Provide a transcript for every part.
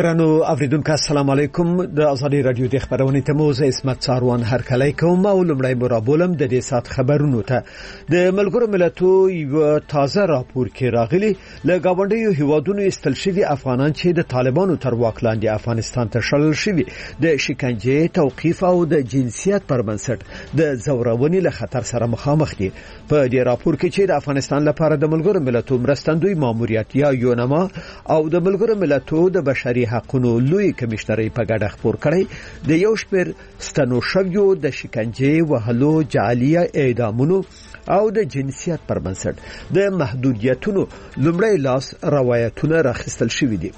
درنو اوریدونکو السلام علیکم د ازادي رادیو د خبرونې تموز اسمت ساروان هر کله کوم او لمړی مرابولم د دې سات خبرونو ته د ملګرو ملتونو یو تازه راپور کې راغلي له گاونډیو هیوادونو استل شوی افغانان چې د طالبانو تر واک لاندې افغانستان ته شړل شوی د شکنجه توقيف او د جنسیت پر بنسټ د زورونې له خطر سره مخامخ دي په دې راپور کې چې د افغانستان لپاره د ملګرو ملتونو مرستندوی ماموریت یا یونما او د ملګرو ملتونو د بشري حقوقو لوی کمشنري په ګډه خبر کړی د یو شپږ ستنو شویو د شکنجه وهلو جعلیه اعدامونو او د جنسیت پر بنسټ د محدودیتونو لمړی لاس روایتونه راخستل شوې دي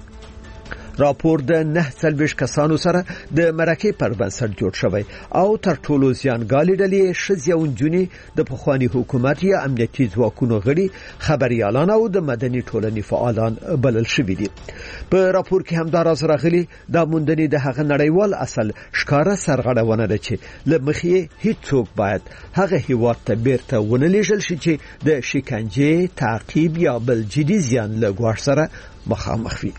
راپور د 9 کسانو سره د مرکه پر بنسټ جوړ شوی او تر ټولو زیانګالي ډلې شزيونجونی د پخوانی حکومت یا امنیتي ځواکونو غړي خبريالان او د مدني ټولنې فعالان بلل شوی دي په راپور کې هم دا راز راغلي د موندنې د هغه نړیوال اصل ښکارا سرغړونه ده چې لمخې هیڅوک باید هغه هیواد ته بیرته ونلېږل شي چې د شکنجه تعقیب یا بل جدي زیان له ګواښ سره مخامخ وي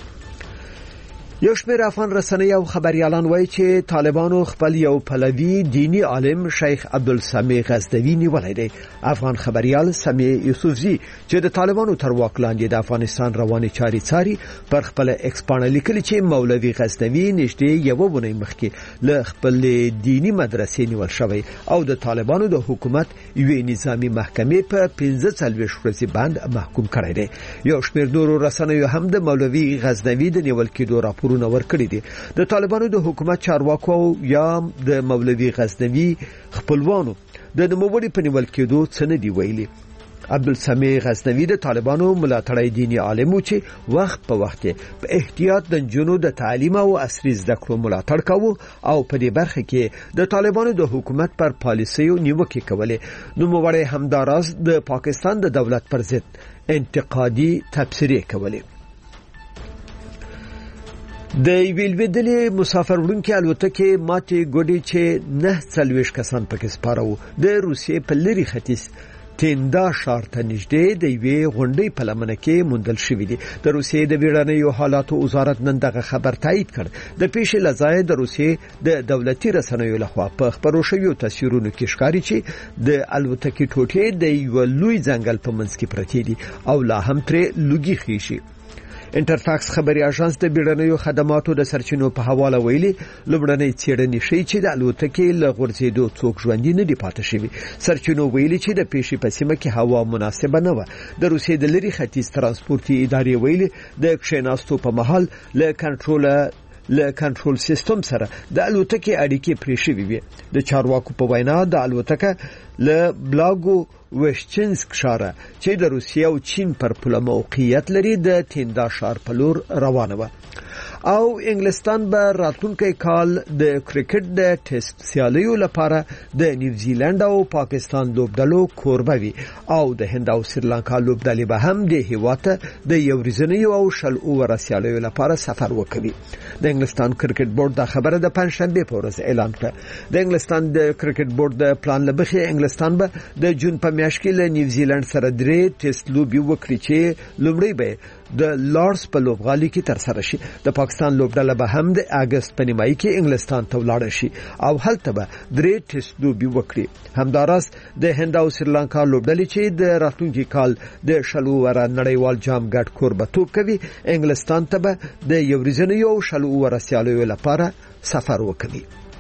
یو شمېر افغان رسنۍ او خبريالان وایي چې طالبانو خپل یو پلوي دینی عالم شیخ عبدالسمیع غزنوی نیولای دی افغان خبريال سمیع یوسفزی چې د طالبانو تر واک لاندې د افغانستان رواني چاري څاري پر خپل ایکس باندې لیکلي چې مولوي غزنوی نږدې یو ونه مخکې له خپل دینی مدرسې نیول شوی او د طالبانو د حکومت یوې نظامی محکمې په 15 ورځې باندې محکوم کړی دی یو شمېر نورو رسنیو هم د مولوي غزنوی د نیول کېدو پورونه ورکړي دي د طالبانو د حکومت چارواکو یا د مولوي غزنوی خپلوانو د نوموړي په نیول کېدو څه نه دی ویلي عبدالسمیع غزنوی د طالبانو ملاتړی دینی عالم چې وخت په وخت په احتیاط د جنونو د تعلیم او عصري زده کړو ملاتړ کاوه او په دې برخه کې د طالبانو د حکومت پر پالیسیو نیوکه کوله نوموړی همداراز د پاکستان د دولت پر ضد انتقادي تبصرې کوله د ویلویدلې مسافر وړونکو الوتکې ماتې ګوډي چې 9 کسان پکې سپارو د روسیې په لری ختیځ تیندا شهر ته نږدې د یوې غونډې په لمنه کې موندل شوې دي د روسیې د بیړنیو حالاتو وزارت نن دغه خبر تایید کړ د پیښې لځای د روسیې د دولتي رسنیو لخوا په خبرو شویو تصویرونو کې ښکاري چې د الوتکې ټوټې د یو لوی ځنګل په منځ کې پرتې دي او لا هم ترې لوګي خېشي انټرفاکس خبري اژانس د بیړنیو خدماتو د سرچینو په حواله ویلي لومړنۍ څېړنې ښيي چې د الوتکې له غورځېدو څوک ژوندي نه دي پاتې شوي سرچینو ویلي چې د پیښې په سیمه کې هوا مناسبه نه و د روسیې د لری ختیځ ترانسپورتي ادارې ویلي د کښیناستو په مهال له کنټرول سیستم سره د الوتکې اړیکې پرې شوې وي د چارواکو په وینا د الوتکه له بلاګو وشچنسک ښار چې د روسیې او چین پر پوله موقعیت لري د تیندا ښار په لور روانه و او انګلستان به راتلونکي کال د کرکټ د ټیسټ سیالیو لپاره د نیوزیلند او پاکستان لوبډلو کوربه وي او د هند او سریلانکا لوبډلې به هم د هیواد د یو ورځنیو او شل اوور سیالیو لپاره سفر وکړي د انګلستان کرکټ بورډ دا خبره د پنځشنبه په ورځ اعلان کړه د انګلستان د کرکټ بورډ د پلان لبخې انګلستان به د جون په میاشت کې له نیوزیلند سره 3 ټیسټ لوبي وکړي چې لومړی به د لارډز په لوبغالي کې تر سره شي د پاکستان لوبډله به هم د اگست په نیمایي کې انګلستان ته ولاړ شي او هلته به 3 ټیسټ لوبي وکړي همداراز د هند او سریلانکا لوبډلې چې د راتلونکي کال د شلو ور نړیوال جام ګډ کوربتوب کوي انګلستان ته به د یو ورځنیو او شلو ور سیالیو لپاره سفر وکړي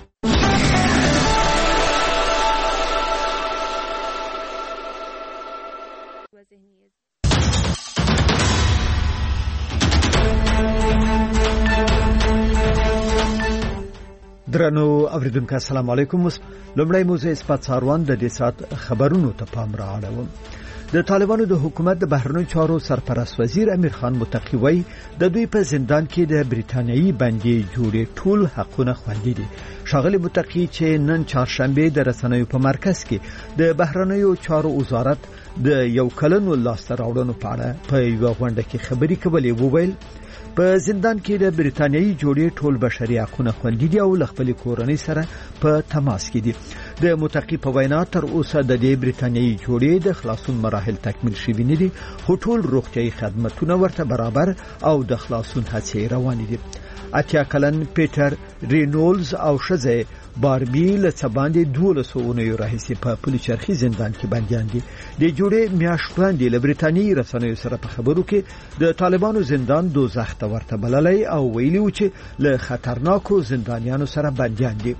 درنو اوریدونکو السلام علیکم لمړی موزه اسپات ساروان د دې سات خبرونو ته پام راوړم د طالبانو د حکومت د بهرنیو چارو سرپرست وزیر امیر خان متقی وایي د دوی په زندان کې د بریتانیایی بندي جوړې ټول حقونه خوندي دي شاغلی متقی چې نن چهارشنبه د رسنیو په مرکز کې د بهرنیو چارو وزارت د یو کلن لاسته راوړنو په اړه په یو غونډه کې خبري کولې وویل په زندان کې د بریتانیایي جوړې ټول بشري حقوقونه خوندي دي او خپل کورنۍ سره په تماس کې دي. د متقی په وینا تر اوسه د دې بریتانیایي جوړې د خلاصون مراحل تکمیل شوي نه دي، خو ټول روغتیايي خدماتونه ورته برابر او د خلاصون هڅې روانې دي. 80 کلن پیټر رینولز او شزه باربی له څباندې 12 اونیو راهیسې په پولیچرخي زندان کې بنديان دي. د جوړې میاشت وړاندې له بریتانیایي رسنیو سره په خبرو کې د طالبانو زندان دوزخ ته ورته بللی او ویلي و چې له خطرناکو زندانیانو سره بنديان دي.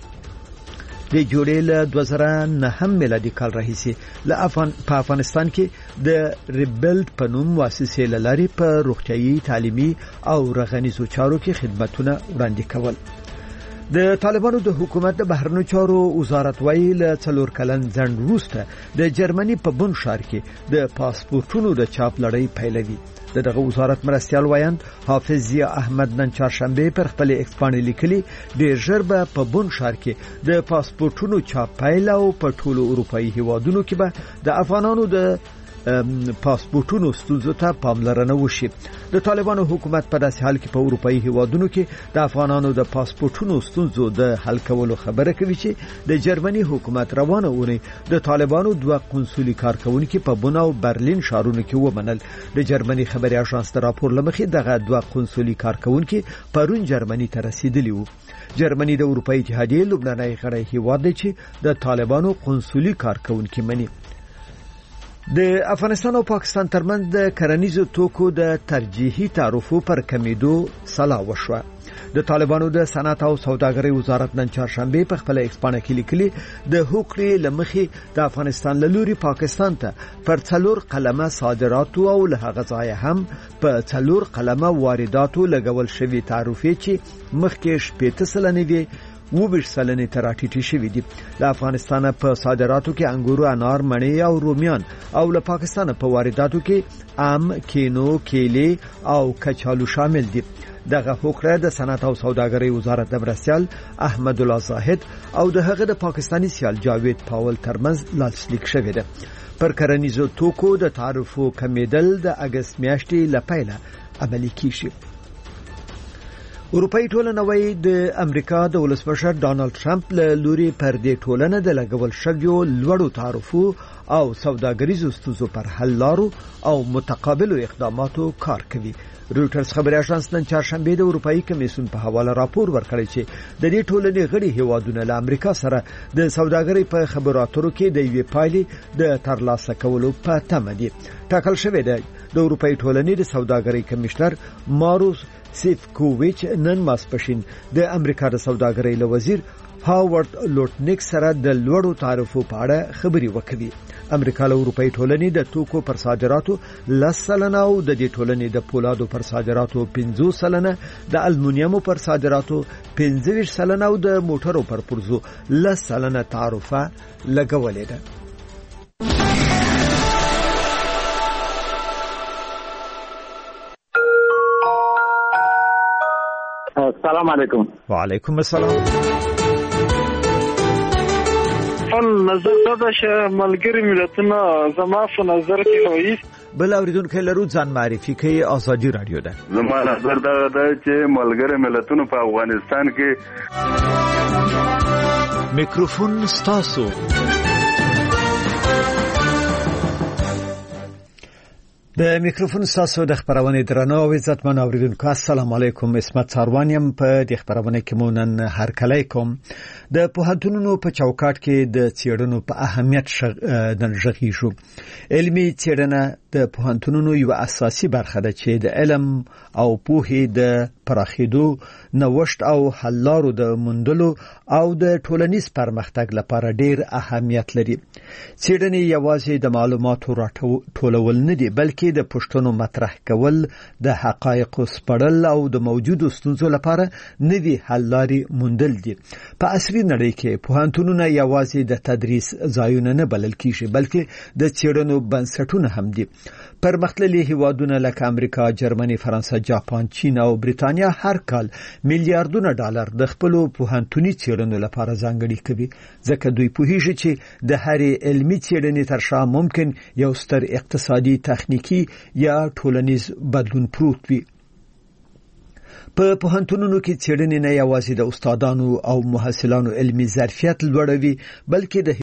د جوړې له 2009 میلادي کال راهیسې په افغانستان کې د ریبلډ په نوم مؤسسې لاري په روغتيایي، تعلیمي او رغنیزو چارو کې خدماتونه وړاندې کول. د طالبانو د حکومت د بهرنیو چارو وزارت ویل له 4 کلن ځنډ وروسته د جرمني په بون ښار کې د پاسپورتونو د چاپ لړۍ پیلوي. دغه وزارت مرستيال وایند حافظ ضیا احمد نن چهارشنبه پر خپل ایکس باندې لیکلي ډېر ژر به په بون ښار کې د پاسپورتونو چاپ پیل او په ټولو اروپאי هیوادونو کې به د افغانانو د پاسپورتونو ستونزو ته پاملرنه وشي. د طالبانو حکومت په داسې حال کې په اروپאי هیوادونو کې د افغانانو د پاسپورتونو ستونزو د حل کولو خبره کوي چې د جرمني حکومت روانه اونۍ د طالبانو 2 قونسولي کارکونکو په بون او برلین ښارونو کې ومنل. د جرمني خبري اژانس د راپور لمخې دغه 2 قونسولي کارکونکو پرون جرمني ته رسیدلی وو. جرمني د اروپאי اتحادیې لومړنی غړی هیواد دی چې د طالبانو قونسولي کارکونکو مني. د افغانستان او پاکستان ترمنځ د کرنیزو توکو د ترجیحي تعرفو پر کمیدو سلا وشوه. د طالبانو د صنعت او سوداګرۍ وزارت نن چهارشنبه په خپل ایکس باندې کې لیکلي د هوکړې لمخې د افغانستان له لوري پاکستان ته پر 4 قلمه صادرات او له هغه ځای هم په 4 قلمه وارداتو لګول شوی تعرفې چې مخکې 80% وبش سلنې تراټیټي شوې دي. د افغانستان په صادراتو کې انګور، انار، مڼې او رومیان او له پاکستان په وارداتو کې ام، کینو، کیلې او کچالو شامل دي. دغه هوکړه د صنعت او سوداګرۍ وزارت د مرستيال احمد الله زاهد او د هغه د پاکستاني سیال جاوید پاول ترمنځ لاسلیک شوې ده. پر کرنیزو توکو د تعرفو کمیدل د اگست میاشتې لپاره عملي کیږي. اروپאי ټولنه وایي د امریکا د ولسمشر ډانلډ ټرمپ له لوري پر دې ټولنه د لګول شویو لوړو تعرفو او سوداګریزو ستونزو پر حل لارو او متقابلو اقداماتو کار کوي. رویټرز خبري اژانس نن چهارشنبه د اروپאי کمیسیون په حواله راپور ورکړی چې د دې ټولنې غړي هیوادونه له امریکا سره د سوداګرۍ په خبرو اترو کې د یوې پایلې د ترلاسه کولو په تمه دي. ټاکل شوی دی د اروپאי ټولنې د سوداګرۍ کمشنر ماروس سیفکوویچ نن ماسپښین د امریکا د سوداګرۍ له وزیر هاورد لوټنیک سره د لوړو تعرفو په اړه خبري وکړي. امریکا له اروپאי ټولنې د توکو پر صادراتو 10% او د دې ټولنې د پولادو پر صادراتو 50%، د المونیمو پر صادراتو 25% او د موټرو پر پرزو 10% تعرفه لګولې ده. السلام علیکم. وعلیکم السلام. نظر دا چې ملګری ملتونه زما په نظر کې وایي بل اوریدونکو لرو ځان معرفي کوي. ازادي رادیو ده. زما نظر دا چې ملګری ملتونه په افغانستان کې میکروفون ستاسو. د میکروفون ساسو د خبرونه درنو او عزتمن اوریدونکو السلام علیکم. اسمت ساروانیم په د خبرونه کې مونن هر کله کوم. د پوهنتونونو په چوکاټ کې د څېړنو په اهمیت غږی شو. علمي څېړنه د پوهنتونونو یو اساسي برخه ده چې د علم او پوهې د پراخېدو، نوښت او حل لارو د موندلو او د ټولنیز پرمختګ لپاره ډېر اهمیت لري. څېړنې یوازې د معلوماتو راټولول نه دي، بلکې د پوښتنو مطرح کول، د حقایقو سپړل او د موجودو ستونزو لپاره نوي حل لارې موندل دي. په عصري نړۍ کې پوهنتونونه یوازې د تدریس ځایونه نه بلل کیږي، بلکې د څېړنو بنسټونه هم دي. پرمختللي هیوادونه لکه امریکا، جرمني، فرانسه، جاپان، چین او بریتانیا هر کال میلیارډونه ډالر د خپل پوهنتوني څېړنو لپاره ځانګړي کوي، ځکه دوی پوهیږي چې د هرې علمي څېړنې تر شا ممکن یو ستر اقتصادي، تخنیکی یا ټولنیز بدلون پروت وي. په پوهنتونونو کې څېړنې نه یوازې د استادانو او محصلانو علمي ظرفیت لوړوي بلکې د